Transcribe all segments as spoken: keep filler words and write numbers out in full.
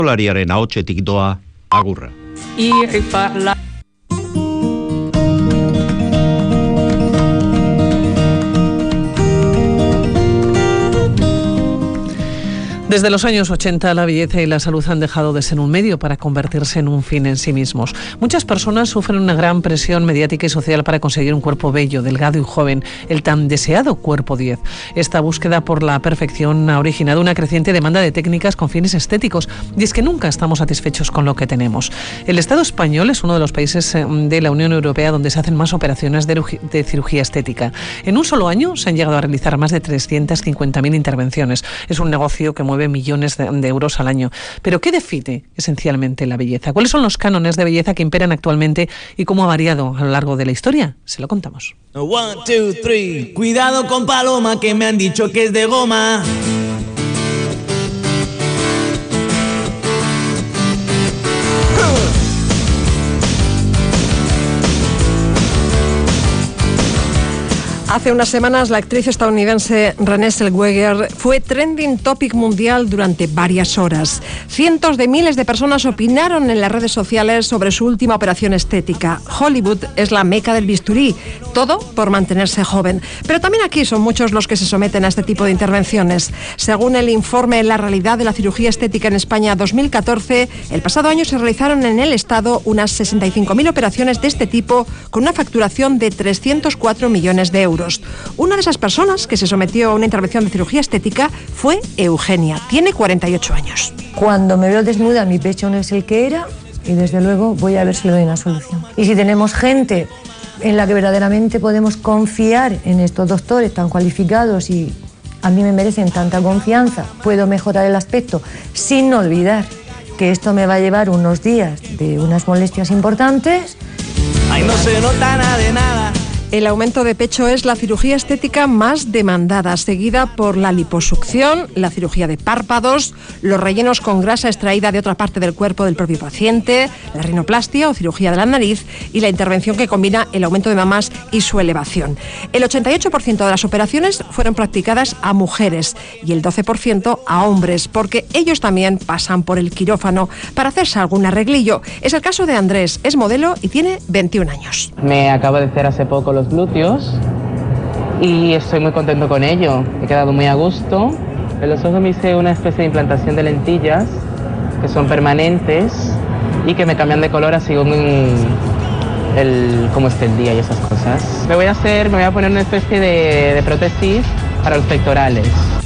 Polariaren ahotsetik doa agurra. Desde los años ochenta, la belleza y la salud han dejado de ser un medio para convertirse en un fin en sí mismos. Muchas personas sufren una gran presión mediática y social para conseguir un cuerpo bello, delgado y joven, el tan deseado cuerpo diez. Esta búsqueda por la perfección ha originado una creciente demanda de técnicas con fines estéticos, y es que nunca estamos satisfechos con lo que tenemos. El Estado español es uno de los países de la Unión Europea donde se hacen más operaciones de, de cirugía estética. En un solo año se han llegado a realizar más de trescientas cincuenta mil intervenciones. Es un negocio que mueve millones de, de euros al año. Pero ¿qué define esencialmente la belleza? ¿Cuáles son los cánones de belleza que imperan actualmente y cómo ha variado a lo largo de la historia? Se lo contamos. One, two, three. Cuidado con Paloma, que me han dicho que es de goma. Hace unas semanas, la actriz estadounidense Renée Zellweger fue trending topic mundial durante varias horas. Cientos de miles de personas opinaron en las redes sociales sobre su última operación estética. Hollywood es la meca del bisturí, todo por mantenerse joven. Pero también aquí son muchos los que se someten a este tipo de intervenciones. Según el informe La realidad de la cirugía estética en España dos mil catorce, el pasado año se realizaron en el Estado unas sesenta y cinco mil operaciones de este tipo con una facturación de trescientos cuatro millones de euros. Una de esas personas que se sometió a una intervención de cirugía estética fue Eugenia. Tiene cuarenta y ocho años. Cuando me veo desnuda, mi pecho no es el que era y desde luego voy a ver si le doy una solución. Y si tenemos gente en la que verdaderamente podemos confiar en estos doctores tan cualificados y a mí me merecen tanta confianza, puedo mejorar el aspecto sin olvidar que esto me va a llevar unos días de unas molestias importantes. Ay, no se nota nada de nada. El aumento de pecho es la cirugía estética más demandada, seguida por la liposucción, la cirugía de párpados, los rellenos con grasa extraída de otra parte del cuerpo del propio paciente, la rinoplastia o cirugía de la nariz y la intervención que combina el aumento de mamas y su elevación. El ochenta y ocho por ciento de las operaciones fueron practicadas a mujeres y el doce por ciento a hombres, porque ellos también pasan por el quirófano para hacerse algún arreglillo. Es el caso de Andrés, es modelo y tiene veintiún años. Me acabo de hacer hace poco los glúteos y estoy muy contento con ello. He quedado muy a gusto. En los ojos me hice una especie de implantación de lentillas que son permanentes y que me cambian de color así según el cómo esté el día y esas cosas. Me voy a hacer, me voy a poner una especie de, de prótesis para los pectorales.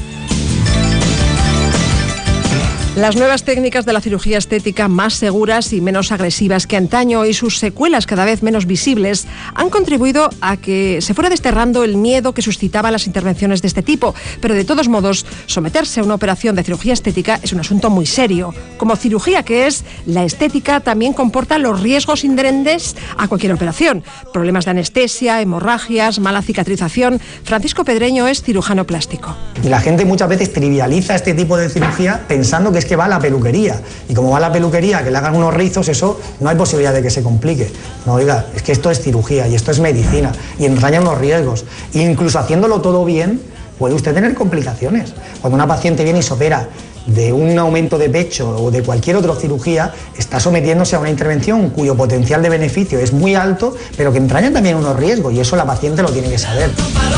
Las nuevas técnicas de la cirugía estética, más seguras y menos agresivas que antaño, y sus secuelas cada vez menos visibles, han contribuido a que se fuera desterrando el miedo que suscitaban las intervenciones de este tipo. Pero de todos modos, someterse a una operación de cirugía estética es un asunto muy serio. Como cirugía que es, la estética también comporta los riesgos inherentes a cualquier operación. Problemas de anestesia, hemorragias, mala cicatrización. Francisco Pedreño es cirujano plástico. Y la gente muchas veces trivializa este tipo de cirugía pensando que es que va a la peluquería, y como va a la peluquería que le hagan unos rizos, eso no hay posibilidad de que se complique. No, oiga, es que esto es cirugía y esto es medicina y entraña unos riesgos, e incluso haciéndolo todo bien puede usted tener complicaciones. Cuando una paciente viene y se opera de un aumento de pecho o de cualquier otra cirugía, está sometiéndose a una intervención cuyo potencial de beneficio es muy alto, pero que entraña también unos riesgos, y eso la paciente lo tiene que saber.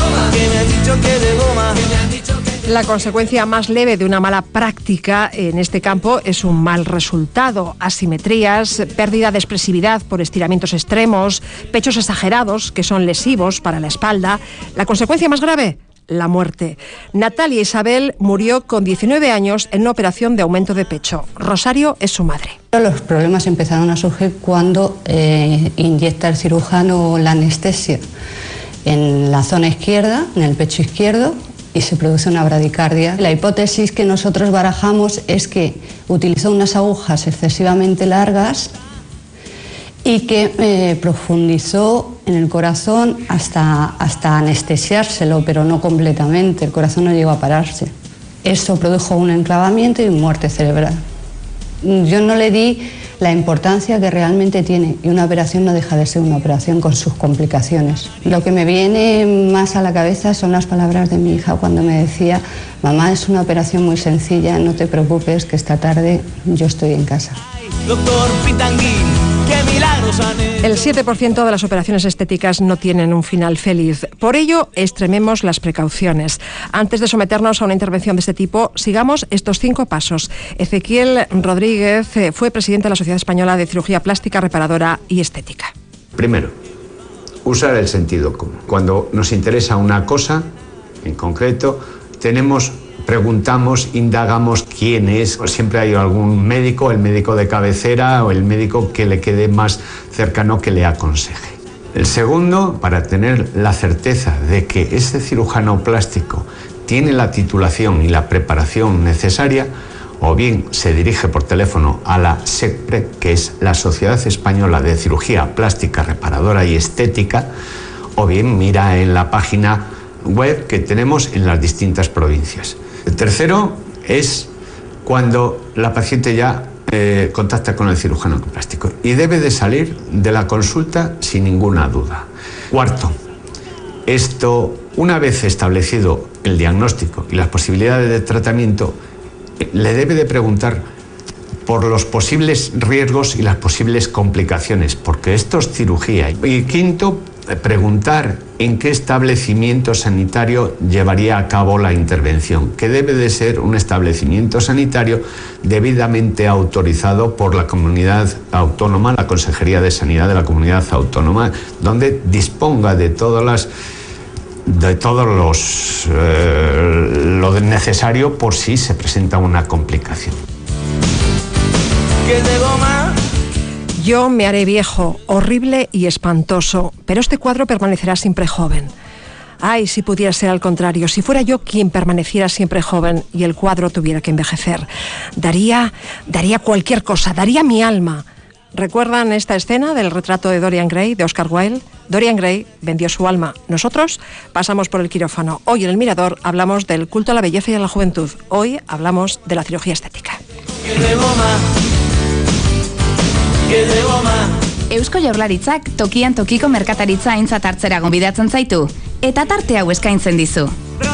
La consecuencia más leve de una mala práctica en este campo es un mal resultado: asimetrías, pérdida de expresividad por estiramientos extremos, pechos exagerados que son lesivos para la espalda. La consecuencia más grave: la muerte. Natalia Isabel murió con diecinueve años en una operación de aumento de pecho. Rosario es su madre. Los problemas empezaron a surgir cuando eh, inyecta el cirujano la anestesia en la zona izquierda, en el pecho izquierdo, y se produce una bradicardia. La hipótesis que nosotros barajamos es que utilizó unas agujas excesivamente largas y que eh, profundizó en el corazón hasta, hasta anestesiárselo, pero no completamente. El corazón no llegó a pararse. Eso produjo un enclavamiento y muerte cerebral. Yo no le di la importancia que realmente tiene, y una operación no deja de ser una operación con sus complicaciones. Lo que me viene más a la cabeza son las palabras de mi hija cuando me decía: mamá, es una operación muy sencilla, no te preocupes, que esta tarde yo estoy en casa. Doctor Pitanguín, qué milagros han hecho. El siete por ciento de las operaciones estéticas no tienen un final feliz. Por ello, extrememos las precauciones. Antes de someternos a una intervención de este tipo, sigamos estos cinco pasos. Ezequiel Rodríguez fue presidente de la Sociedad Española de Cirugía Plástica, Reparadora y Estética. Primero, usar el sentido común. Cuando nos interesa una cosa en concreto, tenemos... preguntamos, indagamos quién es. Siempre hay algún médico, el médico de cabecera o el médico que le quede más cercano que le aconseje. El segundo, para tener la certeza de que ese cirujano plástico tiene la titulación y la preparación necesaria, o bien se dirige por teléfono a la SECPRE, que es la Sociedad Española de Cirugía Plástica, Reparadora y Estética, o bien mira en la página web que tenemos en las distintas provincias. El tercero es cuando la paciente ya eh, contacta con el cirujano plástico y debe de salir de la consulta sin ninguna duda. Cuarto, esto, una vez establecido el diagnóstico y las posibilidades de tratamiento, le debe de preguntar por los posibles riesgos y las posibles complicaciones, porque esto es cirugía. Y quinto, preguntar en qué establecimiento sanitario llevaría a cabo la intervención, que debe de ser un establecimiento sanitario debidamente autorizado por la comunidad autónoma, la Consejería de Sanidad de la comunidad autónoma, donde disponga de todas las de todos los eh, lo necesario por si se presenta una complicación. Que de goma. Yo me haré viejo, horrible y espantoso, pero este cuadro permanecerá siempre joven. Ay, si pudiera ser al contrario, si fuera yo quien permaneciera siempre joven y el cuadro tuviera que envejecer. Daría, daría cualquier cosa, daría mi alma. ¿Recuerdan esta escena del retrato de Dorian Gray, de Oscar Wilde? Dorian Gray vendió su alma. Nosotros pasamos por el quirófano. Hoy en El Mirador hablamos del culto a la belleza y a la juventud. Hoy hablamos de la cirugía estética. Que de goma. Que de goma. Eusko Jaurlaritzak tokian tokiko merkataritza aintzat hartzera gonbidatzen zaitu eta tarte hau eskaintzen dizu.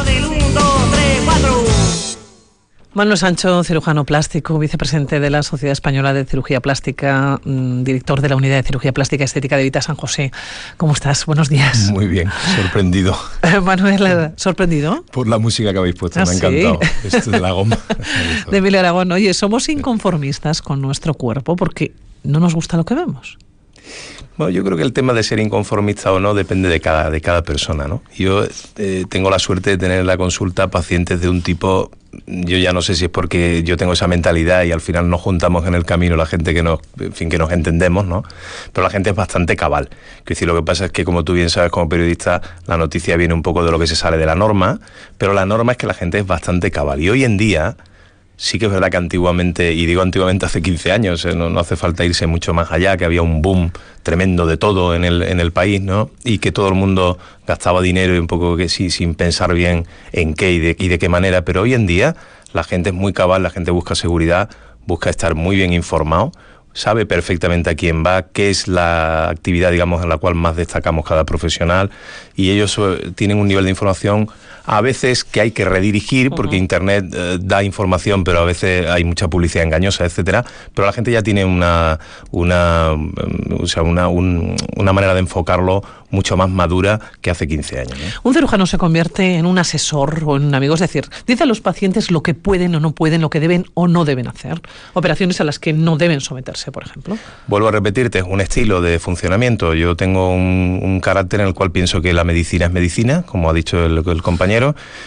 Manuel Sancho, cirujano plástico, vicepresidente de la Sociedad Española de Cirugía Plástica, director de la Unidad de Cirugía Plástica Estética de Vita San José. ¿Cómo estás? Buenos días. Muy bien, sorprendido. Manuel, ¿sorprendido? Por la música que habéis puesto, ¿Ah, me ha sí? encantado. Esto de la goma. De Emilio Aragón. Oye, somos inconformistas con nuestro cuerpo porque no nos gusta lo que vemos. Bueno, yo creo que el tema de ser inconformista o no depende de cada, de cada persona, ¿no? Yo eh, tengo la suerte de tener en la consulta pacientes de un tipo, yo ya no sé si es porque yo tengo esa mentalidad y al final nos juntamos en el camino la gente que nos, en fin, que nos entendemos, ¿no? Pero la gente es bastante cabal. Quiero decir, lo que pasa es que, como tú bien sabes como periodista, la noticia viene un poco de lo que se sale de la norma, pero la norma es que la gente es bastante cabal. Y hoy en día sí que es verdad que antiguamente, y digo antiguamente hace quince años, eh, no, no hace falta irse mucho más allá, que había un boom tremendo de todo en el, en el país, ¿no? Y que todo el mundo gastaba dinero y un poco que sí, sin pensar bien en qué y de, y de qué manera. Pero hoy en día la gente es muy cabal, la gente busca seguridad, busca estar muy bien informado, sabe perfectamente a quién va, qué es la actividad, digamos, en la cual más destacamos cada profesional, y ellos eh, tienen un nivel de información a veces que hay que redirigir, porque uh-huh. Internet eh, da información, pero a veces hay mucha publicidad engañosa, etcétera. Pero la gente ya tiene una una o sea, una, un, una manera de enfocarlo mucho más madura que hace quince años, ¿no? Un cirujano se convierte en un asesor o en un amigo, es decir, dice a los pacientes lo que pueden o no pueden, lo que deben o no deben hacer, operaciones a las que no deben someterse, por ejemplo. Vuelvo a repetirte, es un estilo de funcionamiento. Yo tengo un, un carácter en el cual pienso que la medicina es medicina, como ha dicho el, el compañero.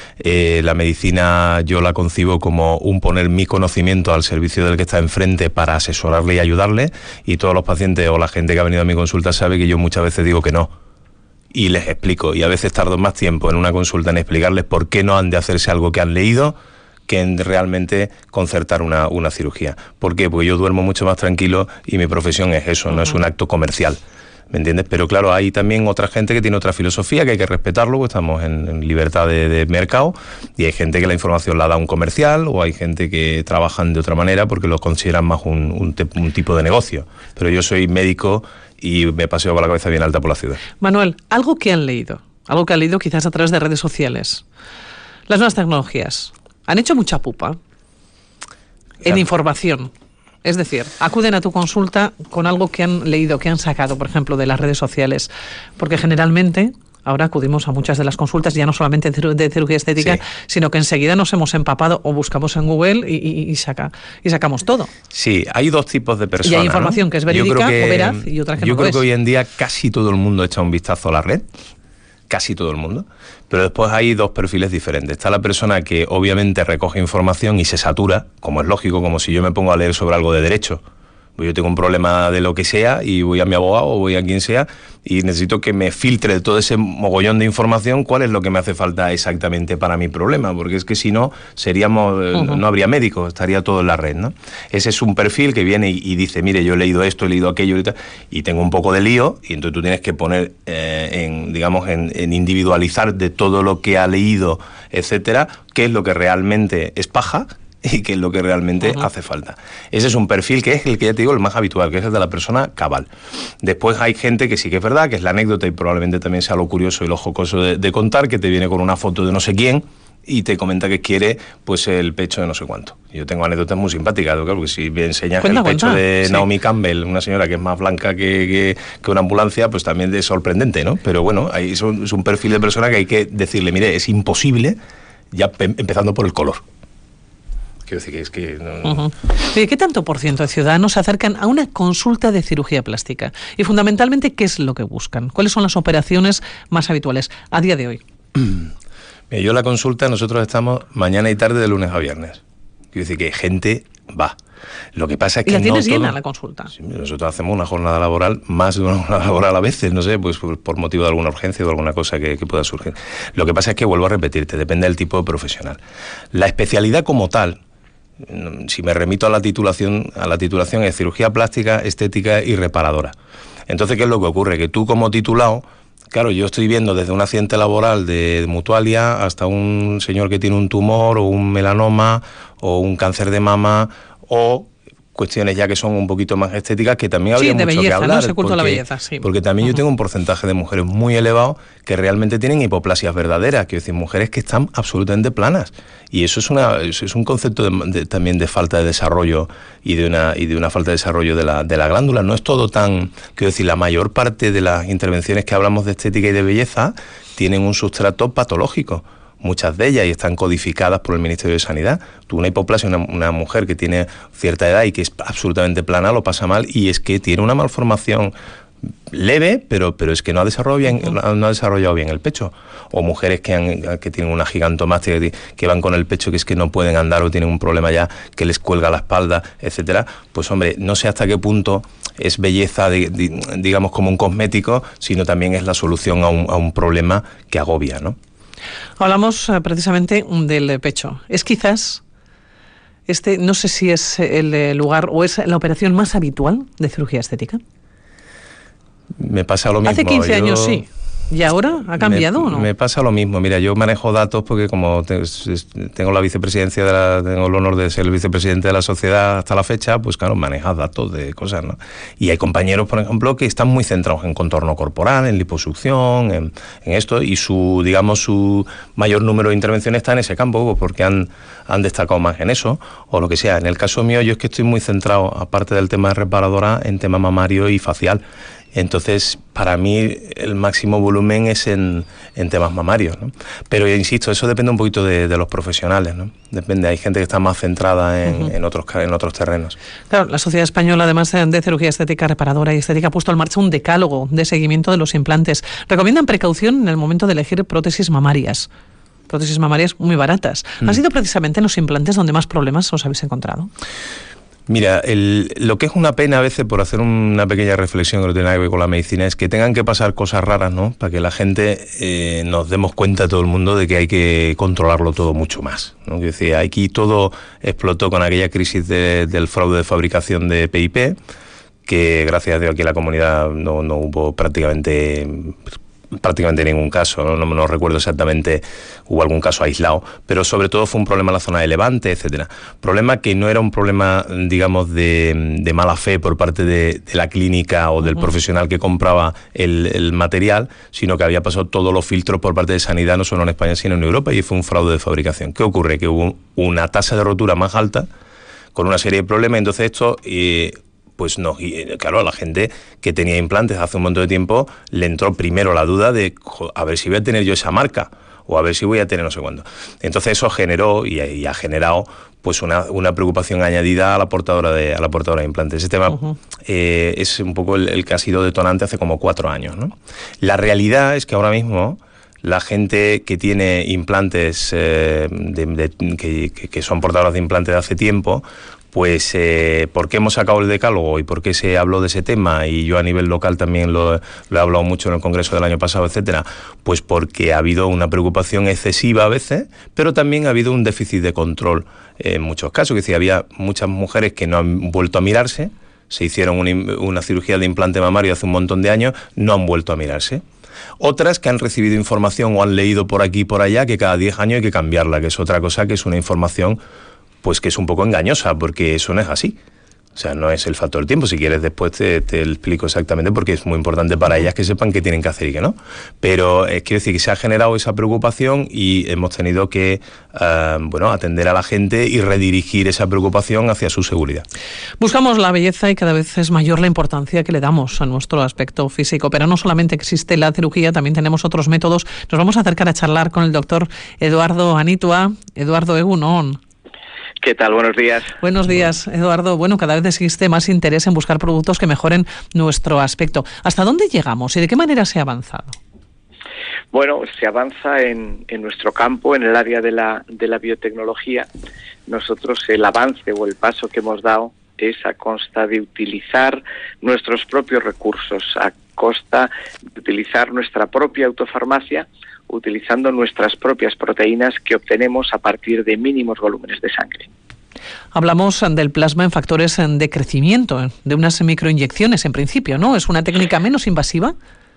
Eh, la medicina yo la concibo como un poner mi conocimiento al servicio del que está enfrente para asesorarle y ayudarle, y todos los pacientes o la gente que ha venido a mi consulta sabe que yo muchas veces digo que no. Y les explico, y a veces tardo más tiempo en una consulta en explicarles por qué no han de hacerse algo que han leído que en realmente concertar una, una cirugía. ¿Por qué? Porque yo duermo mucho más tranquilo y mi profesión es eso, uh-huh. no es un acto comercial. ¿me entiendes? Pero claro, hay también otra gente que tiene otra filosofía que hay que respetarlo, pues estamos en, en libertad de, de mercado, y hay gente que la información la da un comercial, o hay gente que trabajan de otra manera porque lo consideran más un, un, te, un tipo de negocio. Pero yo soy médico y me paseo con la cabeza bien alta por la ciudad. Manuel, algo que han leído, algo que han leído quizás a través de redes sociales. Las nuevas tecnologías han hecho mucha pupa en claro. información. Es decir, acuden a tu consulta con algo que han leído, que han sacado, por ejemplo, de las redes sociales. Porque generalmente ahora acudimos a muchas de las consultas, ya no solamente de cirugía estética, sí. sino que enseguida nos hemos empapado o buscamos en Google y, y, y, saca, y sacamos todo. Sí, hay dos tipos de personas. Y hay información, ¿no?, que es verídica que, o veraz y otra que no lo es. Yo creo que hoy es. en día casi todo el mundo echa un vistazo a la red. Casi todo el mundo, pero después hay dos perfiles diferentes. Está la persona que obviamente recoge información y se satura, como es lógico, como si yo me pongo a leer sobre algo de derecho. Yo tengo un problema de lo que sea y voy a mi abogado o voy a quien sea y necesito que me filtre de todo ese mogollón de información cuál es lo que me hace falta exactamente para mi problema, porque es que si no, seríamos, uh-huh. no habría médicos, estaría todo en la red, ¿no? Ese es un perfil que viene y, y dice, mire, yo he leído esto, he leído aquello y, tal, y tengo un poco de lío, y entonces tú tienes que poner, eh, en, digamos, en, en individualizar de todo lo que ha leído, etcétera, qué es lo que realmente es paja y qué es lo que realmente uh-huh. hace falta. Ese es un perfil que es el que ya te digo, el más habitual, que es el de la persona cabal. Después hay gente que sí que es verdad, que es la anécdota y probablemente también sea lo curioso y lo jocoso de, de contar, que te viene con una foto de no sé quién y te comenta que quiere pues el pecho de no sé cuánto. Yo tengo anécdotas muy simpáticas, claro, que si me enseñas cuenta, el pecho cuenta. de sí. Naomi Campbell, una señora que es más blanca que, que, que una ambulancia, pues también es sorprendente, ¿no? Pero bueno, ahí es un, es un perfil de persona que hay que decirle, mire, es imposible, ya pe- empezando por el color. Quiero decir que es que... No... Uh-huh. ¿Qué tanto por ciento de ciudadanos se acercan a una consulta de cirugía plástica? Y fundamentalmente, ¿qué es lo que buscan? ¿Cuáles son las operaciones más habituales a día de hoy? Mira, yo la consulta, nosotros estamos mañana y tarde de lunes a viernes. Quiero decir que gente va. Lo que pasa es que ¿Y la tienes no llena todo... la consulta? Sí, nosotros hacemos una jornada laboral, más de una jornada laboral a veces, no sé, pues por, por motivo de alguna urgencia o de alguna cosa que, que pueda surgir. Lo que pasa es que, vuelvo a repetirte, depende del tipo de profesional. La especialidad como tal, si me remito a la titulación, a la titulación es cirugía plástica, estética y reparadora. Entonces, ¿qué es lo que ocurre? Que tú como titulado, claro, yo estoy viendo desde un accidente laboral de Mutualia hasta un señor que tiene un tumor o un melanoma o un cáncer de mama o cuestiones ya que son un poquito más estéticas, que también habría sí, de mucho belleza, que hablar. ¿no? Se culto porque, la belleza, sí. Porque también uh-huh. yo tengo un porcentaje de mujeres muy elevado que realmente tienen hipoplasias verdaderas, quiero decir, mujeres que están absolutamente planas. Y eso es una eso es un concepto de, de, también de falta de desarrollo y de una y de una falta de desarrollo de la, de la glándula. No es todo tan... Quiero decir, la mayor parte de las intervenciones que hablamos de estética y de belleza tienen un sustrato patológico. Muchas de ellas y están codificadas por el Ministerio de Sanidad. Tú una hipoplasia, una, una mujer que tiene cierta edad y que es absolutamente plana, lo pasa mal y es que tiene una malformación leve, pero pero es que no ha desarrollado bien, uh-huh. no ha desarrollado bien el pecho. O mujeres que han, que tienen una gigantomastia, que, que van con el pecho que es que no pueden andar o tienen un problema ya que les cuelga la espalda, etcétera. Pues hombre, no sé hasta qué punto es belleza, de, de, digamos, como un cosmético, sino también es la solución a un, a un problema que agobia, ¿no? Hablamos uh, precisamente del pecho. Es quizás, este, no sé si es el lugar o es la operación más habitual de cirugía estética. Me pasa lo mismo. Hace quince yo... años sí. ¿Y ahora ha cambiado me, o no? Me pasa lo mismo. Mira, yo manejo datos porque como te, tengo la vicepresidencia, de la, tengo el honor de ser el vicepresidente de la sociedad hasta la fecha, pues claro, manejas datos de cosas, ¿no? Y hay compañeros, por ejemplo, que están muy centrados en contorno corporal, en liposucción, en, en esto, y su, digamos, su mayor número de intervenciones está en ese campo, pues porque han, han destacado más en eso, o lo que sea. En el caso mío, yo es que estoy muy centrado, aparte del tema de reparadora, en tema mamario y facial. Entonces, para mí, el máximo volumen es en, en temas mamarios, ¿no? Pero, insisto, eso depende un poquito de, de los profesionales, ¿no? Depende, hay gente que está más centrada en, uh-huh. en, otros, en otros terrenos. Claro, la Sociedad Española, además de cirugía estética, reparadora y estética, ha puesto en marcha un decálogo de seguimiento de los implantes. Recomiendan precaución en el momento de elegir prótesis mamarias. Prótesis mamarias muy baratas. Mm. ¿Han sido precisamente en los implantes donde más problemas os habéis encontrado? Mira, el, lo que es una pena a veces, por hacer una pequeña reflexión que no tiene nada que ver con la medicina, es que tengan que pasar cosas raras, ¿no? Para que la gente eh, nos demos cuenta, todo el mundo, de que hay que controlarlo todo mucho más, ¿no? Es decir, aquí todo explotó con aquella crisis de, del fraude de fabricación de P I P, que gracias a Dios aquí en la comunidad no, no hubo prácticamente... prácticamente ningún caso, ¿no? No, no recuerdo exactamente, hubo algún caso aislado, pero sobre todo fue un problema en la zona de Levante, etcétera. Problema que no era un problema, digamos, de, de mala fe por parte de, de la clínica o del uh-huh. profesional que compraba el, el material, sino que había pasado todos los filtros por parte de Sanidad, no solo en España, sino en Europa, y fue un fraude de fabricación. ¿Qué ocurre? Que hubo una tasa de rotura más alta, con una serie de problemas, entonces esto... Eh, pues no, y claro, a la gente que tenía implantes hace un montón de tiempo le entró primero la duda de a ver si voy a tener yo esa marca o a ver si voy a tener no sé cuándo. Entonces eso generó y, y ha generado pues una, una preocupación añadida a la portadora de a la portadora de implantes. Ese tema uh-huh. eh, es un poco el, el que ha sido detonante hace como cuatro años, ¿no? La realidad es que ahora mismo la gente que tiene implantes eh, de, de, que, que son portadoras de implantes de hace tiempo, pues eh, ¿por qué hemos sacado el decálogo y por qué se habló de ese tema? Y yo a nivel local también lo, lo he hablado mucho en el congreso del año pasado, etcétera. Pues porque ha habido una preocupación excesiva a veces, pero también ha habido un déficit de control en muchos casos. Es decir, había muchas mujeres que no han vuelto a mirarse, se hicieron una, una cirugía de implante mamario hace un montón de años, no han vuelto a mirarse. Otras que han recibido información o han leído por aquí y por allá que cada diez años hay que cambiarla, que es otra cosa, que es una información pues que es un poco engañosa, porque eso no es así. O sea, no es el factor tiempo. Si quieres después te, te explico exactamente, porque es muy importante para ellas que sepan qué tienen que hacer y qué no. Pero eh, quiero decir que se ha generado esa preocupación y hemos tenido que uh, bueno, atender a la gente y redirigir esa preocupación hacia su seguridad. Buscamos la belleza y cada vez es mayor la importancia que le damos a nuestro aspecto físico. Pero no solamente existe la cirugía, también tenemos otros métodos. Nos vamos a acercar a charlar con el doctor Eduardo Anitua. Eduardo, egunon. ¿Qué tal? Buenos días. Buenos días, Eduardo. Bueno, cada vez existe más interés en buscar productos que mejoren nuestro aspecto. ¿Hasta dónde llegamos y de qué manera se ha avanzado? Bueno, se avanza en, en nuestro campo, en el área de la, de la biotecnología. Nosotros el avance o el paso que hemos dado es a costa de utilizar nuestros propios recursos, a costa de utilizar nuestra propia autofarmacia, utilizando nuestras propias proteínas que obtenemos a partir de mínimos volúmenes de sangre. Hablamos del plasma en factores de crecimiento, de unas microinyecciones en principio, ¿no? ¿Es una técnica menos invasiva?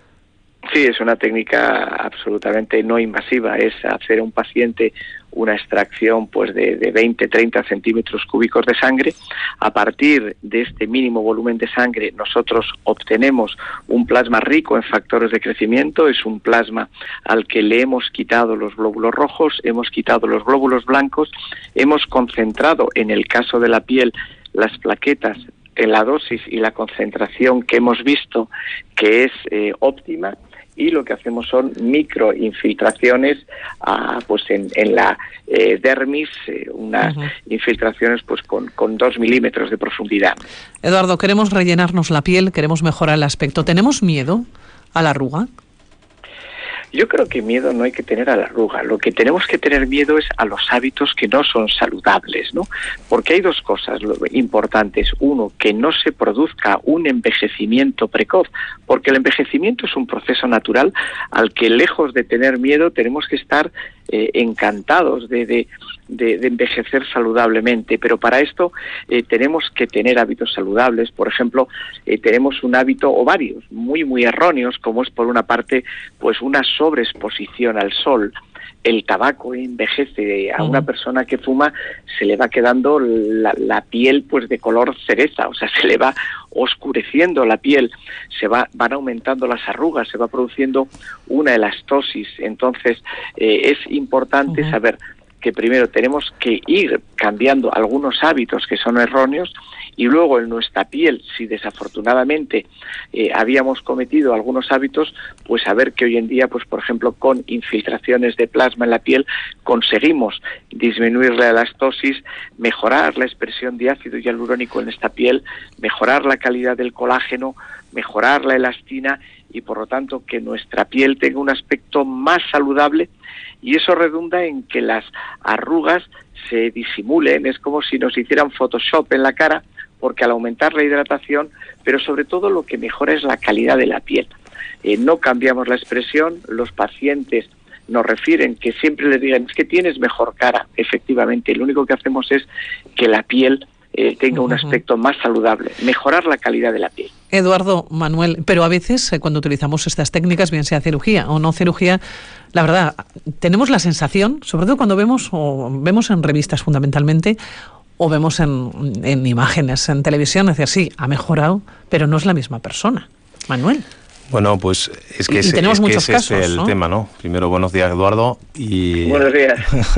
Sí, es una técnica absolutamente no invasiva. Es hacer a un paciente una extracción pues de, de veinte a treinta centímetros cúbicos de sangre. A partir de este mínimo volumen de sangre nosotros obtenemos un plasma rico en factores de crecimiento. Es un plasma al que le hemos quitado los glóbulos rojos, hemos quitado los glóbulos blancos, hemos concentrado en el caso de la piel las plaquetas en la dosis y la concentración que hemos visto que es eh, óptima. Y lo que hacemos son microinfiltraciones ah, pues en, en la eh, dermis, eh, unas uh-huh. infiltraciones pues con, con dos milímetros de profundidad. Eduardo, queremos rellenarnos la piel, queremos mejorar el aspecto. ¿Tenemos miedo a la arruga? Yo creo que miedo no hay que tener a la arruga. Lo que tenemos que tener miedo es a los hábitos que no son saludables, ¿no? Porque hay dos cosas importantes. Uno, que no se produzca un envejecimiento precoz, porque el envejecimiento es un proceso natural al que, lejos de tener miedo, tenemos que estar eh, encantados de, de, de, de envejecer saludablemente. Pero para esto eh, tenemos que tener hábitos saludables. Por ejemplo, eh, tenemos un hábito o varios muy, muy erróneos, como es por una parte pues una sobreexposición al sol. El tabaco envejece. A una persona que fuma se le va quedando la, la piel pues de color cereza, o sea, se le va oscureciendo la piel, se va van aumentando las arrugas, se va produciendo una elastosis. Entonces eh, es importante uh-huh. saber que primero tenemos que ir cambiando algunos hábitos que son erróneos, y luego en nuestra piel, si desafortunadamente eh, habíamos cometido algunos hábitos, pues saber que hoy en día, pues por ejemplo, con infiltraciones de plasma en la piel, conseguimos disminuir la elastosis, mejorar la expresión de ácido hialurónico en esta piel, mejorar la calidad del colágeno, mejorar la elastina y por lo tanto que nuestra piel tenga un aspecto más saludable, y eso redunda en que las arrugas se disimulen. Es como si nos hicieran Photoshop en la cara, porque al aumentar la hidratación, pero sobre todo lo que mejora es la calidad de la piel. Eh, no cambiamos la expresión, los pacientes nos refieren que siempre les digan, es que tienes mejor cara. Efectivamente, lo único que hacemos es que la piel eh, tenga un aspecto más saludable, mejorar la calidad de la piel. Eduardo, Manuel, pero a veces eh, cuando utilizamos estas técnicas, bien sea cirugía o no cirugía, la verdad, tenemos la sensación, sobre todo cuando vemos o vemos en revistas fundamentalmente, o vemos en, en imágenes, en televisión, es decir, sí, ha mejorado, pero no es la misma persona. Manuel. Bueno, pues es que, y, ese, y tenemos es, que muchos ese casos, es el ¿no? tema, ¿no? Primero, buenos días, Eduardo. Y, buenos días.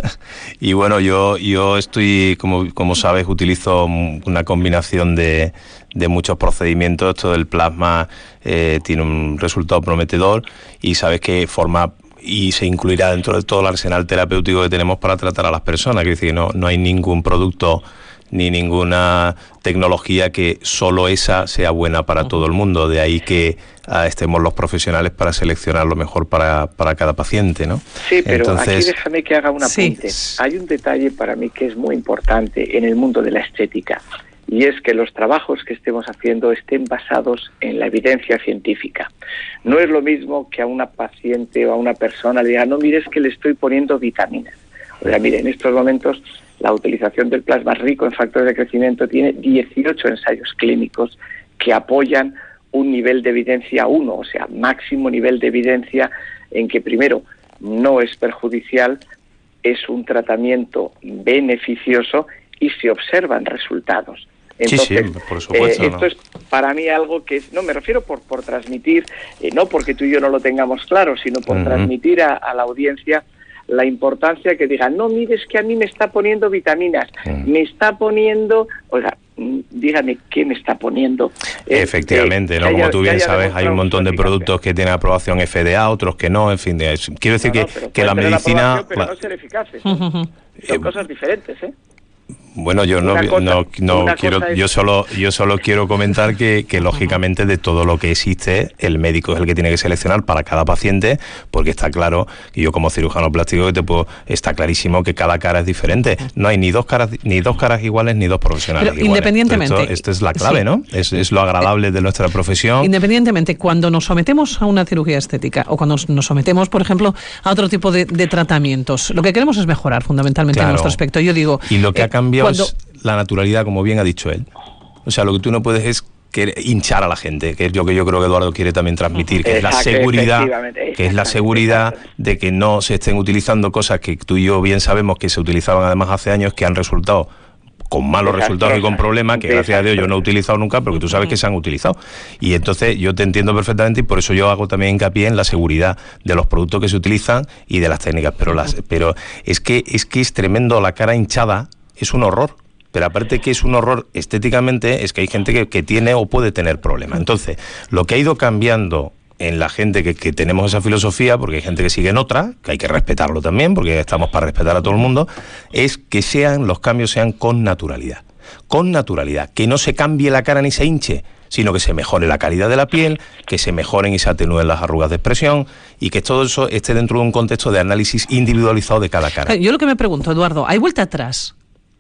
Y bueno, yo yo estoy, como, como sabes, utilizo una combinación de, de muchos procedimientos. Esto del plasma eh, tiene un resultado prometedor y sabes que forma y se incluirá dentro de todo el arsenal terapéutico que tenemos para tratar a las personas. Quiere decir que no, no hay ningún producto ni ninguna tecnología que solo esa sea buena para todo el mundo. De ahí que uh, estemos los profesionales para seleccionar lo mejor para, para cada paciente, ¿no? Sí, pero Entonces, aquí déjame que haga un apunte. Sí. Hay un detalle para mí que es muy importante en el mundo de la estética, y es que los trabajos que estemos haciendo estén basados en la evidencia científica. No es lo mismo que a una paciente o a una persona le diga, no, mire, es que le estoy poniendo vitaminas. O sea, mire, en estos momentos la utilización del plasma rico en factores de crecimiento tiene dieciocho ensayos clínicos que apoyan un nivel de evidencia uno, o sea, máximo nivel de evidencia en que, primero, no es perjudicial, es un tratamiento beneficioso y se observan resultados. Entonces, sí, sí, por supuesto, eh, esto ¿no? es para mí algo que es, no me refiero por, por transmitir, eh, no porque tú y yo no lo tengamos claro, sino por uh-huh. transmitir a, a la audiencia la importancia que digan, no, mire, es que a mí me está poniendo vitaminas, mm. me está poniendo, oiga, dígame qué me está poniendo. Efectivamente, eh, ¿no? Como haya, tú bien sabes, hay un montón de productos que tienen aprobación F D A, otros que no, en fin, de, quiero decir no, no, que, que la medicina... La pero no ser eficaces, ¿eh? Son eh, cosas diferentes, ¿eh? Bueno, yo no, cosa, no, no quiero, es... yo solo, yo solo quiero comentar que, que lógicamente de todo lo que existe, el médico es el que tiene que seleccionar para cada paciente, porque está claro, y yo como cirujano plástico que te puedo, está clarísimo que cada cara es diferente. No hay ni dos caras, ni dos caras iguales, ni dos profesionales Pero iguales. Independientemente. Esto, esto es la clave, sí. ¿no? Es, es lo agradable de nuestra profesión. Independientemente, cuando nos sometemos a una cirugía estética o cuando nos sometemos, por ejemplo, a otro tipo de, de tratamientos, lo que queremos es mejorar fundamentalmente claro. en nuestro aspecto. Yo digo, y lo que eh, ha cambiado cuando... es la naturalidad, como bien ha dicho él. O sea, lo que tú no puedes es que hinchar a la gente, que es lo que yo creo que Eduardo quiere también transmitir, que es la seguridad, que es la seguridad de que no se estén utilizando cosas que tú y yo bien sabemos que se utilizaban además hace años, que han resultado con malos resultados y con problemas, que gracias a Dios yo no he utilizado nunca, pero que tú sabes que se han utilizado. Y entonces yo te entiendo perfectamente y por eso yo hago también hincapié en la seguridad de los productos que se utilizan y de las técnicas. Pero las, pero es que es que es tremendo, la cara hinchada es un horror. Pero aparte que es un horror estéticamente, es que hay gente que, que tiene o puede tener problemas. Entonces, lo que ha ido cambiando en la gente que, que tenemos esa filosofía, porque hay gente que sigue en otra, que hay que respetarlo también, porque estamos para respetar a todo el mundo, es que sean los cambios sean con naturalidad. Con naturalidad. Que no se cambie la cara ni se hinche, sino que se mejore la calidad de la piel, que se mejoren y se atenúen las arrugas de expresión y que todo eso esté dentro de un contexto de análisis individualizado de cada cara. Yo lo que me pregunto, Eduardo, ¿hay vuelta atrás?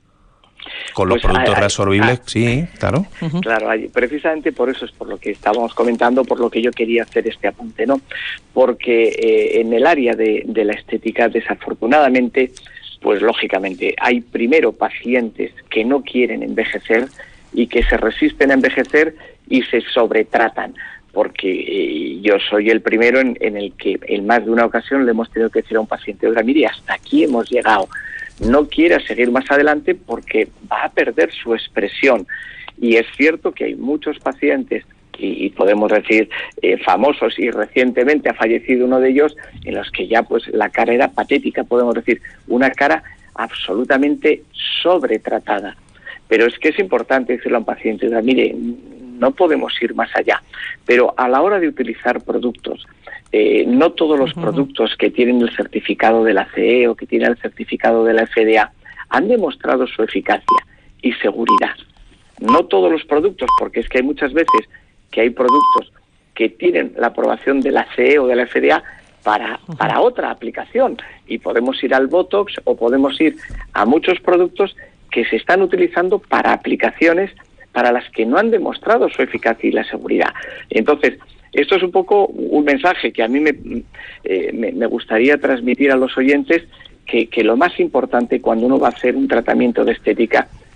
Con los pues productos hay, reabsorbibles, hay, sí, claro. Claro, hay, precisamente por eso es por lo que estábamos comentando, por lo que yo quería hacer este apunte, ¿no? Porque eh, en el área de, de la estética, desafortunadamente, pues lógicamente hay primero pacientes que no quieren envejecer y que se resisten a envejecer y se sobretratan. Porque eh, yo soy el primero en, en el que en más de una ocasión le hemos tenido que decir a un paciente, oiga, mire, hasta aquí hemos llegado. No quiera seguir más adelante porque va a perder su expresión. Y es cierto que hay muchos pacientes, y, y podemos decir eh, famosos, y recientemente ha fallecido uno de ellos, en los que ya pues la cara era patética, podemos decir, una cara absolutamente sobretratada. Pero es que es importante decirle a un paciente, mire, no podemos ir más allá. Pero a la hora de utilizar productos, Eh, no todos los uh-huh. productos que tienen el certificado de la C E o que tienen el certificado de la F D A han demostrado su eficacia y seguridad. No todos los productos, porque es que hay muchas veces que hay productos que tienen la aprobación de la C E o de la F D A para, uh-huh. para otra aplicación, y podemos ir al Botox o podemos ir a muchos productos que se están utilizando para aplicaciones para las que no han demostrado su eficacia y la seguridad. Entonces, esto es un poco un mensaje que a mí me, eh, me, me gustaría transmitir a los oyentes, que, que lo más importante cuando uno va a hacer un tratamiento de estética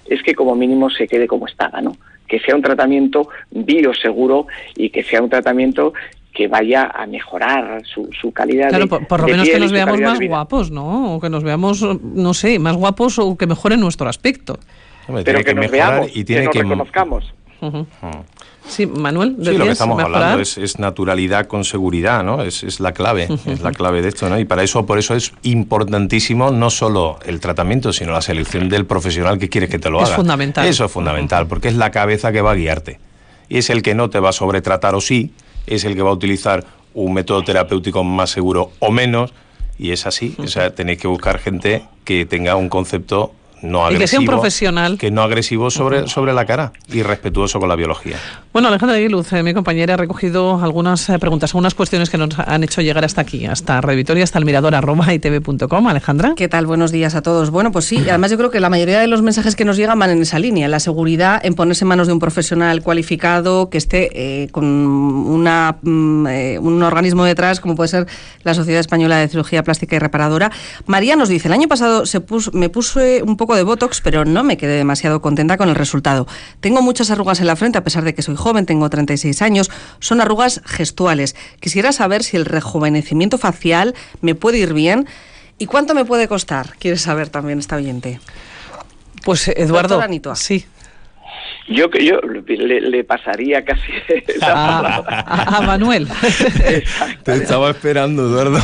es que como mínimo se quede como estaba, ¿no? Que sea un tratamiento bioseguro y que sea un tratamiento que vaya a mejorar su, su calidad claro, de por, por lo de menos que nos y su veamos calidad más de vida. guapos, ¿no? O que nos veamos, no sé, más guapos o que mejore nuestro aspecto. Hombre, Pero tiene que, que nos mejorar veamos, y tiene que nos que reconozcamos. Uh-huh. Sí, Manuel, Sí, lo que estamos mejorar. hablando es, es naturalidad con seguridad, ¿no? Es, es la clave, Uh-huh. es la clave de esto, ¿no? Y para eso, por eso es importantísimo no solo el tratamiento, sino la selección del profesional que quieres que te lo Es haga. fundamental. Eso es fundamental, uh-huh. porque es la cabeza que va a guiarte. Y es el que no te va a sobretratar o sí, es el que va a utilizar un método terapéutico más seguro o menos, y es así. Uh-huh. O sea, tenéis que buscar gente que tenga un concepto no agresivo, y que sea un profesional. Que no agresivo sobre, uh-huh. sobre la cara y respetuoso con la biología. Bueno, Alejandra Aguiluz, eh, mi compañera, ha recogido algunas eh, preguntas, algunas cuestiones que nos han hecho llegar hasta aquí, hasta Radio Vitoria, hasta el mirador arroba i te ve punto com. Alejandra. ¿Qué tal? Buenos días a todos. Bueno, pues sí, además yo creo que la mayoría de los mensajes que nos llegan van en esa línea, la seguridad en ponerse en manos de un profesional cualificado que esté eh, con una, mm, eh, un organismo detrás, como puede ser la Sociedad Española de Cirugía Plástica y Reparadora. María nos dice, el año pasado se puso, me puse un poco de Botox, pero no me quedé demasiado contenta con el resultado. Tengo muchas arrugas en la frente, a pesar de que soy joven, tengo treinta y seis años, son arrugas gestuales. Quisiera saber si el rejuvenecimiento facial me puede ir bien y cuánto me puede costar. ¿Quieres saber también esta oyente? Pues Eduardo, sí. Yo yo le, le pasaría casi la a, a, a Manuel. Te estaba esperando, Eduardo.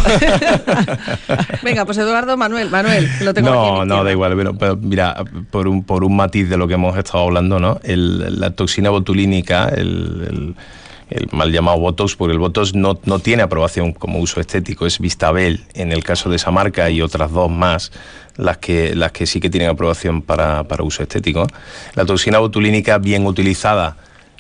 Venga, pues Eduardo, Manuel, Manuel, lo tengo no, aquí. No, da igual, pero, pero mira, por un por un matiz de lo que hemos estado hablando, ¿no? El, la toxina botulínica, el, el el mal llamado Botox, porque el Botox no, no tiene aprobación como uso estético, es Vistabel en el caso de esa marca y otras dos más las que, las que sí que tienen aprobación para, para uso estético. La toxina botulínica bien utilizada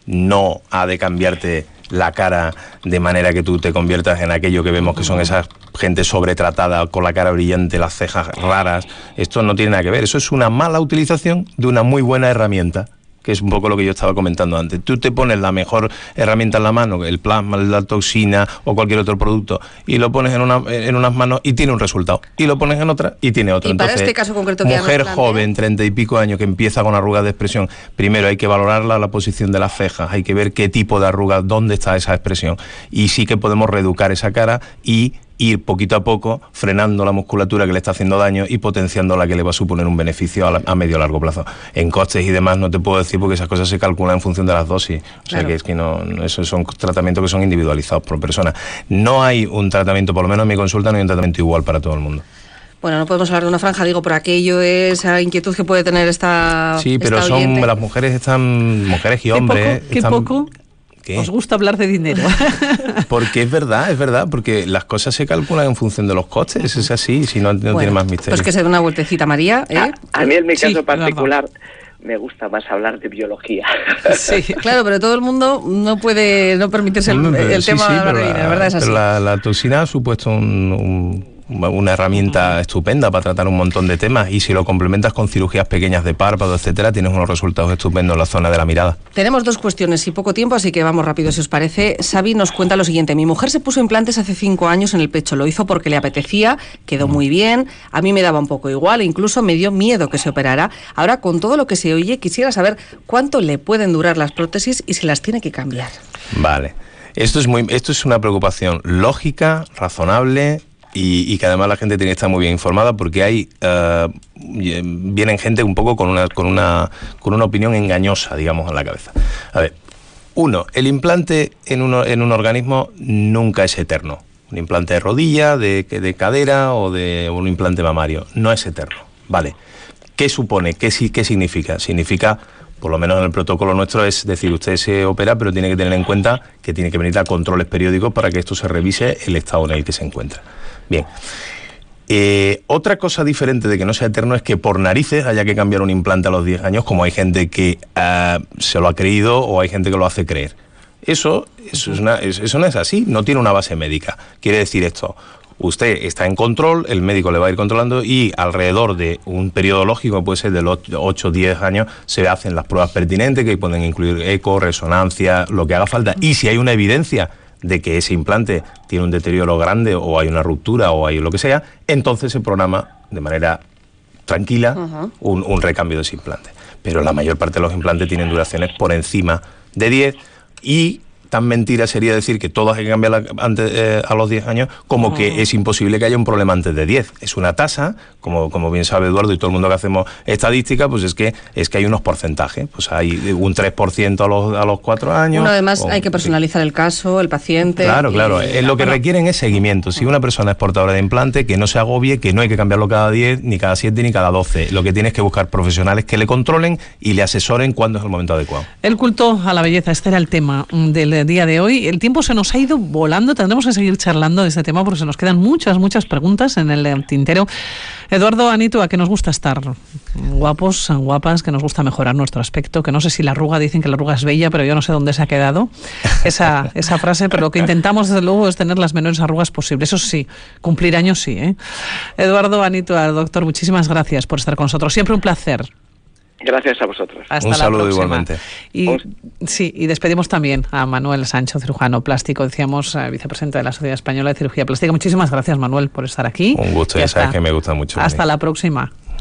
no ha de cambiarte la cara de manera que tú te conviertas en aquello que vemos que son esas gente sobretratada con la cara brillante, las cejas raras. Esto no tiene nada que ver, eso es una mala utilización de una muy buena herramienta, que es un poco lo que yo estaba comentando antes. Tú te pones la mejor herramienta en la mano, el plasma, la toxina o cualquier otro producto, y lo pones en, una, en unas manos y tiene un resultado. Y lo pones en otra y tiene otro. Y para Entonces, este caso concreto que mujer ya joven, treinta y pico años, que empieza con arrugas de expresión, primero hay que valorarla, la posición de las cejas, hay que ver qué tipo de arrugas, dónde está esa expresión. Y sí que podemos reeducar esa cara y ir poquito a poco frenando la musculatura que le está haciendo daño y potenciando la que le va a suponer un beneficio a, la, a medio o largo plazo. En costes y demás no te puedo decir porque esas cosas se calculan en función de las dosis. O sea, claro, que es que no, no, esos son tratamientos que son individualizados por persona. No hay un tratamiento, por lo menos en mi consulta, no hay un tratamiento igual para todo el mundo. Bueno, no podemos hablar de una franja, digo, por aquello, esa inquietud que puede tener esta Sí, pero esta son oyente. Las mujeres están, mujeres y hombres... ¿Qué están, poco? ¿Qué? Os gusta hablar de dinero. Porque es verdad, es verdad, porque las cosas se calculan en función de los costes, es así, si no, no bueno, tiene más misterio. Pues que se dé una vueltecita, María. ¿eh? A, a mí en mi caso Sí, particular me gusta más hablar de biología. Sí, claro, pero todo el mundo no puede no permitirse el, Pero, el sí, tema sí, de hablar pero de la, dinero, ¿verdad? Es así. Pero la, la toxina ha supuesto un, un, una herramienta estupenda para tratar un montón de temas, y si lo complementas con cirugías pequeñas de párpado, etcétera, tienes unos resultados estupendos en la zona de la mirada. Tenemos dos cuestiones y poco tiempo, así que vamos rápido si os parece. Xavi nos cuenta lo siguiente: mi mujer se puso implantes hace cinco años en el pecho, lo hizo porque le apetecía, quedó muy bien, a mí me daba un poco igual, incluso me dio miedo que se operara. Ahora, con todo lo que se oye, quisiera saber cuánto le pueden durar las prótesis y si las tiene que cambiar. Vale, esto es, muy, esto es una preocupación lógica, razonable, Y, y que además la gente tiene que estar muy bien informada, porque hay uh, vienen gente un poco con una con una con una opinión engañosa, digamos, en la cabeza. A ver, uno, el implante en uno en un organismo nunca es eterno. Un implante de rodilla, de, de cadera o de un implante mamario no es eterno. Vale. ¿Qué supone? ¿Qué, qué significa? Significa, por lo menos en el protocolo nuestro, es decir, usted se opera, pero tiene que tener en cuenta que tiene que venir a controles periódicos para que esto se revise el estado en el que se encuentra. Bien, eh, otra cosa diferente de que no sea eterno es que por narices haya que cambiar un implante a los diez años, como hay gente que uh, se lo ha creído o hay gente que lo hace creer. Eso, eso, es una, eso no es así, no tiene una base médica. Quiere decir esto: usted está en control, el médico le va a ir controlando y alrededor de un periodo lógico, puede ser de los ocho o diez años, se hacen las pruebas pertinentes, que pueden incluir eco, resonancia, lo que haga falta. Y si hay una evidencia de que ese implante tiene un deterioro grande o hay una ruptura o hay lo que sea, entonces se programa de manera tranquila uh-huh. un, un recambio de ese implante. pero la mayor parte de los implantes tienen duraciones por encima de diez, y tan mentira sería decir que todos hay que cambiar antes, eh, a los diez años, como uh-huh. que es imposible que haya un problema antes de diez. Es una tasa, como, como bien sabe Eduardo y todo el mundo que hacemos estadística, pues es que es que hay unos porcentajes. Pues hay un tres por ciento a los, a los cuatro años. Bueno, además o, hay que personalizar sí. el caso, el paciente. Claro, y, claro. Y, lo que bueno. requieren es seguimiento. Si una persona es portadora de implante, que no se agobie, que no hay que cambiarlo cada diez, ni cada siete, ni cada doce. Lo que tiene es que buscar profesionales que le controlen y le asesoren cuándo es el momento adecuado. El culto a la belleza, este era el tema del día de hoy. El tiempo se nos ha ido volando, tendremos que seguir charlando de este tema porque se nos quedan muchas, muchas preguntas en el tintero. Eduardo, Anitua, que nos gusta estar guapos, guapas, que nos gusta mejorar nuestro aspecto, que no sé si la arruga, dicen que la arruga es bella, pero yo no sé dónde se ha quedado esa, esa frase, pero lo que intentamos desde luego es tener las menores arrugas posibles. Eso sí, cumplir años sí, ¿eh? Eduardo, Anitua, doctor, muchísimas gracias por estar con nosotros. Siempre un placer. Gracias a vosotros. Hasta un la saludo próxima. Igualmente. Y, sí, y despedimos también a Manuel Sancho, cirujano plástico, decíamos, eh, vicepresidente de la Sociedad Española de Cirugía Plástica. Muchísimas gracias, Manuel, por estar aquí. Un gusto, ya sabes que me gusta mucho. Hasta la próxima.